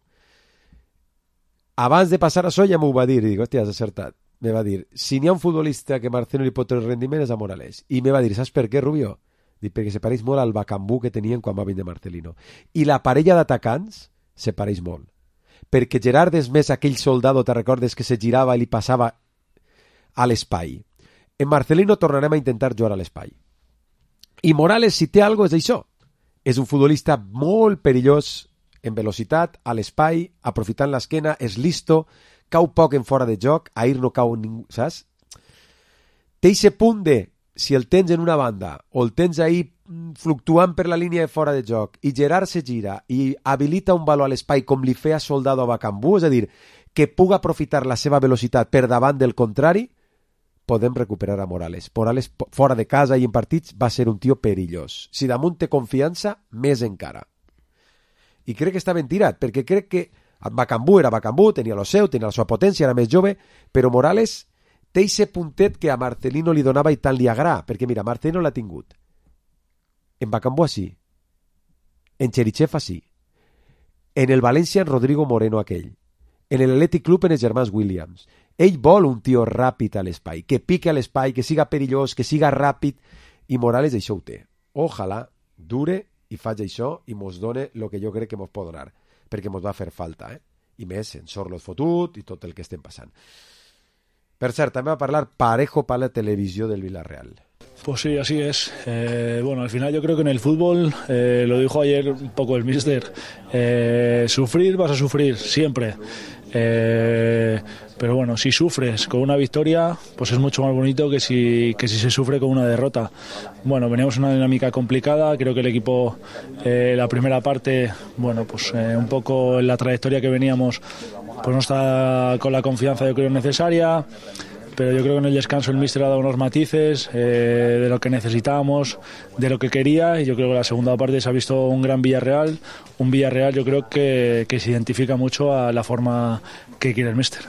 Abans de passar això ja m'ho va dir, i dic, hòstia, has acertat. Me va dir, si n'hi ha un futbolista que Marcelo li pot treure rendiment és a Morales. I me va dir, saps per què, Rubio? Dic, perquè se pareix molt al Bacambú que tenien quan va vindre Marcelino. I la parella d'atacants se pareix molt. Perquè Gerard és més aquell soldado, te recordes, que se girava i li passava a l'espai. En Marcelino tornarem a intentar jugar a l'espai. I Morales, si té alguna cosa, és això. És un futbolista molt perillós en velocitat, a l'espai, aprofitant l'esquena, és listo, cau poc en fora de joc, ahir no cau ningú, saps? Té aquest punt de, si el tens en una banda o el tens ahí fluctuant per la línia de fora de joc i Gerard se gira i habilita un valor a l'espai com li feia Soldado a Bacambú, és a dir, que puga aprofitar la seva velocitat per davant del contrari, podem recuperar a Morales. Morales, fora de casa i en partits, va ser un tio perillós. Si damunt té confiança, més encara. I crec que està ben tirat, perquè crec que Bacambú era Bacambú, tenia lo seu, tenia la seva potència, era més jove, però Morales té aquest puntet que a Marcelino li donava i tant li agrada, perquè mira, Marcelino l'ha tingut. En Bacambú així, en Cherichev així, en el València en Rodrigo Moreno aquell, en l'Athletic Club en els germans Williams. Ell vol un tio ràpid a l'espai, que pique a l'espai, que siga perillós, que siga ràpid, i Morales això ho té. Ojalà dure i faig això i mos done el que jo crec que mos pot donar, perquè mos va fer falta, i més en Sorlos fotut i tot el que estem passant. Per cert, també va parlar Parejo para la televisió del Villarreal. Pues sí, así es. Bueno, al final yo creo que en el fútbol, lo dijo ayer un poco el míster, sufrir vas a sufrir siempre. Pero bueno, si sufres con una victoria, pues es mucho más bonito que si se sufre con una derrota. Bueno, veníamos en una dinámica complicada, creo que el equipo, la primera parte, bueno, pues un poco en la trayectoria que veníamos, pues no está con la confianza yo creo necesaria. Pero yo creo que en el descanso el míster ha dado unos matices de lo que necesitábamos, de lo que quería, y yo creo que en la segunda parte se ha visto un gran Villarreal, un Villarreal yo creo que se identifica mucho a la forma que quiere el míster.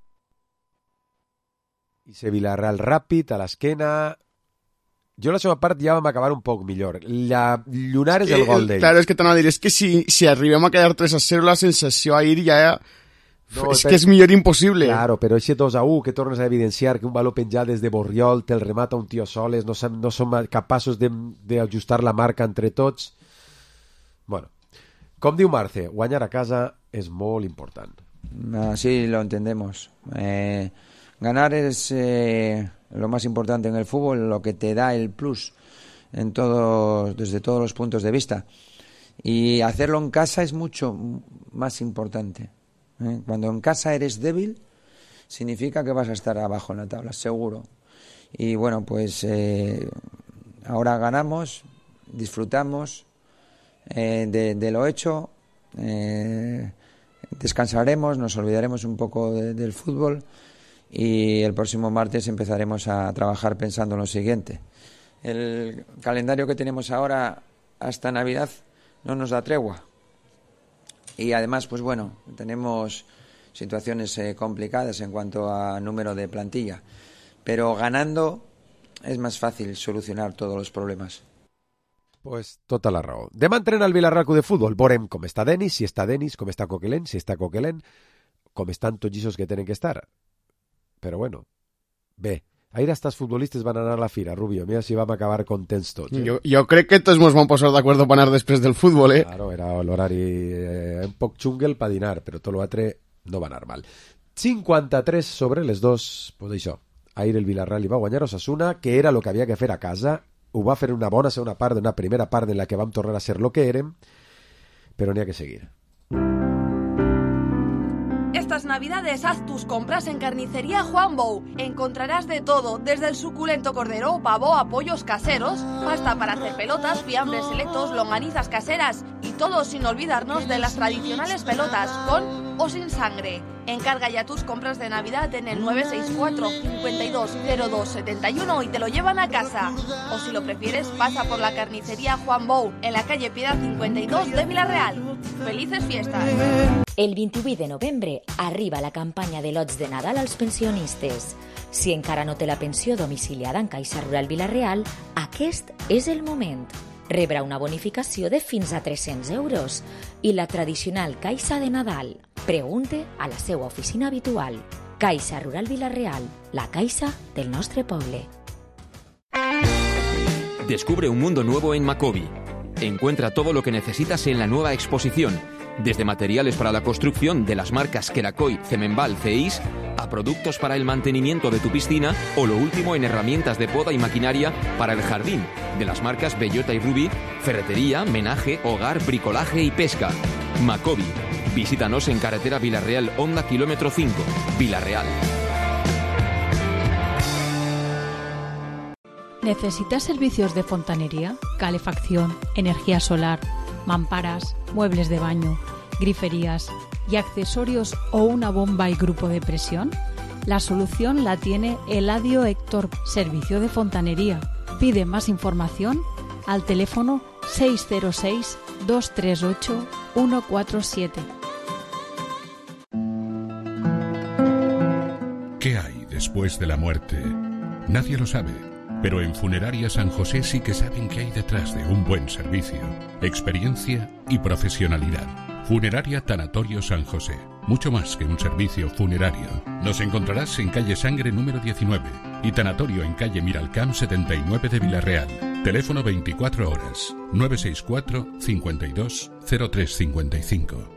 I ese Villarreal ràpid, a l'esquena... Jo la segona part ja vam acabar un poc millor. La Llunar és el gol d'ell. Claro, és que t'anava a dir, és que si arribem a quedar 3-0, la sensació ahir ja... No, és que és millor impossible. Claro, però ese 2-1 que tornes a evidenciar que un baló penjat des de Borriol te'l remata un tio soles, no som capaços d'ajustar la marca entre tots. Bueno, com diu Marce, guanyar a casa és molt important. Así lo entendemos. Ganar es lo más importante en el fútbol, lo que te da el plus desde todos los puntos de vista. Y hacerlo en casa es mucho más importante. Cuando en casa eres débil, significa que vas a estar abajo en la tabla, seguro. Y bueno, pues ahora ganamos, disfrutamos de lo hecho, descansaremos, nos olvidaremos un poco del fútbol y el próximo martes empezaremos a trabajar pensando en lo siguiente. El calendario que tenemos ahora hasta Navidad no nos da tregua. Y además, pues bueno, tenemos situaciones complicadas en cuanto a número de plantilla. Pero ganando es más fácil solucionar todos los problemas. Pues tota la raó. Demà entrena el Villarreal Club de Futbol. Veurem com està Denis, si està Denis, com està Coquelin, si està Coquelin, com estan tots els que tenen que estar. Però bueno, bé. Ahir hasta els futbolistes van anar a la fira, Rubio. Mira si vam acabar contents tots. Jo crec que tots ens vam posar d'acord per anar després del futbol, Claro, era l'horari un poc xungle per dinar, però tot l'altre no va anar mal. 53 sobre les 2, pues això. Ahir el Villarreal li va guanyar Osasuna, que era el que havia que fer a casa. Ho va fer una bona segona part, una primera part en la que vam tornar a ser lo que érem, però n'hi ha que seguir. Estas navidades haz tus compras en Carnicería Juan Bou. Encontrarás de todo, desde el suculento cordero o pavo a pollos caseros, pasta para hacer pelotas, fiambres selectos, longanizas caseras y todo sin olvidarnos de las tradicionales pelotas, con o sin sangre. Encarga ya tus compras de Navidad en el 964 52 02 71 y te lo llevan a casa. O si lo prefieres, pasa por la Carnicería Juan Bou, en la calle Piedad 52 de Villarreal. ¡Felices fiestas! El 28 de novembre arriba la campanya de lots de Nadal als pensionistes. Si encara no té la pensió domiciliada en Caixa Rural Villarreal, aquest Aquest és el moment. Rebrà una bonificació de fins a 300 euros i la tradicional Caixa de Nadal. Pregunte a la seva oficina habitual. Caixa Rural Vila-real, la caixa del nostre poble. Descubre un mundo nuevo en Macobi. Encuentra todo lo que necesitas en la nueva exposición, desde materiales para la construcción de las marcas Kerakoy, Cemenbal, CEIS, a productos para el mantenimiento de tu piscina o lo último en herramientas de poda y maquinaria para el jardín, de las marcas Bellota y Ruby, ferretería, menaje, hogar, bricolaje y pesca. Macobi. Visítanos en carretera Vila-real, Honda, kilómetro 5, Vila-real. ¿Necesitas servicios de fontanería, calefacción, energía solar, mamparas, muebles de baño, griferías y accesorios o una bomba y grupo de presión? La solución la tiene Eladio Héctor, servicio de fontanería. Pide más información al teléfono 606 238 147. ¿Qué hay después de la muerte? Nadie lo sabe. Pero en Funeraria San José sí que saben qué hay detrás de un buen servicio, experiencia y profesionalidad. Funeraria Tanatorio San José, mucho más que un servicio funerario. Nos encontrarás en calle Sangre número 19 y Tanatorio en calle Miralcamp 79 de Vila-real. Teléfono 24 horas, 964 52 0355.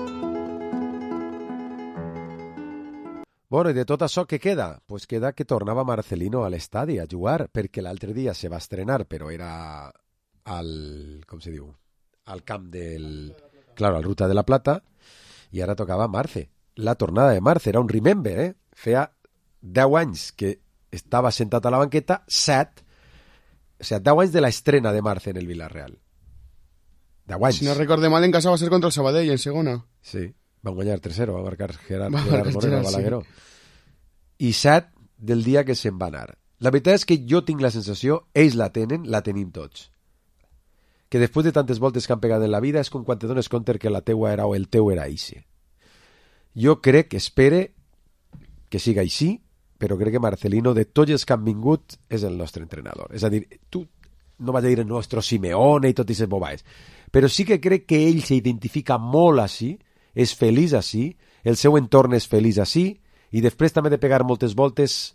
Bueno, i de tot això què queda? Pues queda que tornava Marcelino a l'estadi a jugar, perquè l'altre dia se va estrenar, però era al, com se diu, al camp del... Claro, al Ruta de la Plata, i ara tocava Marce. La tornada de Marce era un remember, eh? Feia 10 anys que estava sentat a la banqueta, 7, o sigui, 10 anys de l'estrena de Marce en el Vila-real. 10 anys. Si no recorde mal, en casa va ser contra el Sabadell, en segona. Sí. Van guanyar 3-0, va marcar Gerard Moreno Balagueró. I 7 del dia que se'n va anar. La veritat és que jo tinc la sensació, ells la tenen, la tenim tots. Que després de tantes voltes que han pegat en la vida és com quan te dones compte que la teua era o el teu era ixe. Jo crec, espere que siga així, però crec que Marcelino, de tots els que han vingut, és el nostre entrenador. És a dir, tu no vas a dir el nostre Simeone i tot aquestes bobaes, però sí que crec que ell s'identifica molt així, és feliç així, el seu entorn és feliç així, i després també de pegar moltes voltes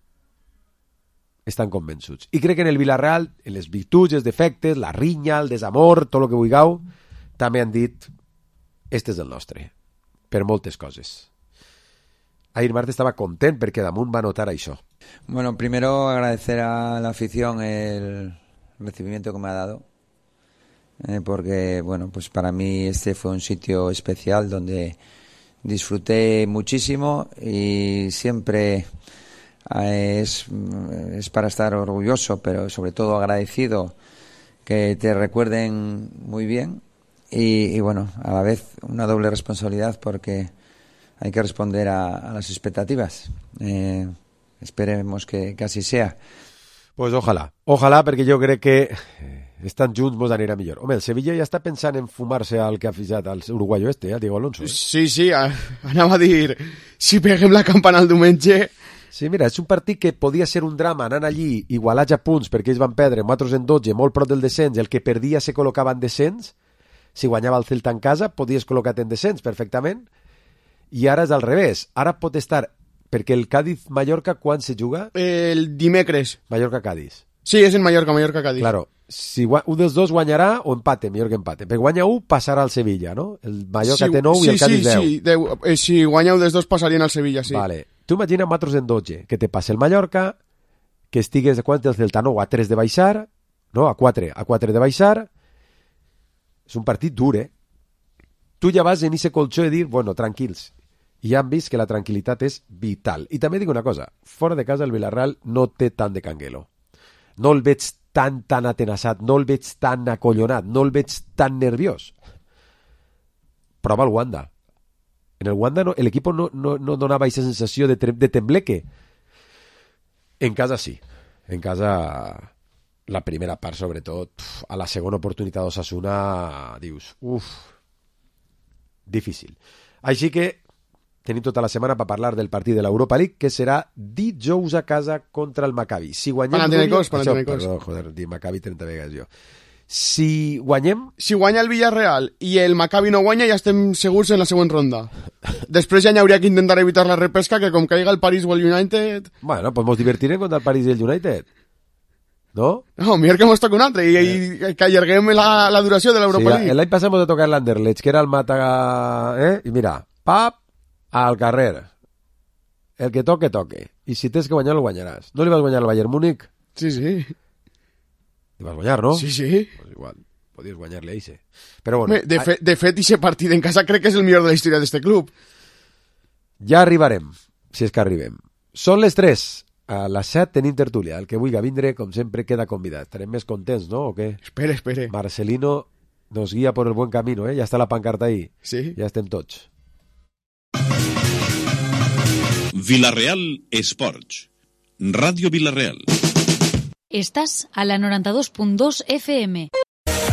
estan convençuts. I crec que en el Vila-real, en les virtuts, els defectes, la rinya, el desamor, tot el que vulgueu, també han dit, este és el nostre, per moltes coses. Ahir Marta estava content perquè damunt va notar això. Bueno, primero agradecer a la afición el recibimiento que me ha dado. Porque, bueno, pues para mí este fue un sitio especial donde disfruté muchísimo y siempre es para estar orgulloso, pero sobre todo agradecido que te recuerden muy bien y bueno, a la vez una doble responsabilidad porque hay que responder a las expectativas. Esperemos que así sea. Pues ojalà, perquè jo crec que estan junts mos anirà millor. Home, el Sevilla ja està pensant en fumar-se al que ha fitxat al uruguayo Diego Alonso. Sí, anava a dir, si peguem la campana el diumenge... Sí, mira, és un partit que podia ser un drama anant allí, igualats a punts, perquè ells van perdre 4-12, molt prop del descens, el que perdia se col·locava en descens, si guanyava el Celta en casa, podies col·locar-te en descens perfectament, i ara és al revés, ara pot estar... Perquè el Cádiz-Mallorca, quan se juga? El dimecres. Mallorca-Cádiz. Sí, és en Mallorca-Cádiz. Claro, si un dels dos guanyarà o empate, millor que empate. Perquè guanya un, passarà al Sevilla, no? El Mallorca té 9 i el Cádiz 10. Sí, si guanya un dels dos passarien al Sevilla, sí. Vale. Tu imagina 4-12, que te passa el Mallorca, que estigues a quant del Celta, no? A 3 de baixar, no? A 4 de baixar. És un partit dur, eh? Tu ja vas en ese colxó de dir, bueno, tranquils. I ja han vist que la tranquil·litat és vital. I també dic una cosa, fora de casa el Villarreal no té tant de canguelo. No el veig tan atenaçat, no el veig tan acollonat, no el veig tan nerviós. Prova el Wanda. En el Wanda el equipo no donava aquesta sensació de tembleque. En casa sí. En casa la primera part, sobretot, a la segona oportunitat d'Osasuna, dius, difícil. Així que tenim tota la setmana per parlar del partit de l'Europa League, que serà dijous a casa contra el Maccabi. Si guanyem... Panathinaikos. Perdó, joder, dic Maccabi 30 vegades jo. Si guanyem... Si guanya el Villarreal i el Maccabi no guanya, ja estem segurs en la següent ronda. Després ja n'hi hauria que intentar evitar la repesca, que com caiga el París o el United... Bueno, pues mos divertirem contra el París i el United. No? No, millor que mos toqui un altre i que allarguem la duració de l'Europa League. L'any passat mos va tocar l'Anderlecht, que era el mata... I mira, pap, al carrer. El que toque, toque. I si tens que guanyar, el guanyaràs. No li vas guanyar al Bayern Múnich? Sí, sí. Li vas guanyar, no? Sí, sí. Pues igual, podies guanyar-li a Ixe. Però bueno... De fet, ixe partit en casa crec que és el millor de la història d'este club. Ja arribarem, si és que arribem. Són les 3. A les 7 tenim tertúlia. El que vulgui vindre, com sempre, queda convidat. Estarem més contents, no? O què? Espere. Marcelino nos guía por el buen camino, ¿eh? Ya está la pancarta ahí. Sí. Ya estem tots. Villarreal Esports. Ràdio Villarreal. Estás a la 92.2 FM.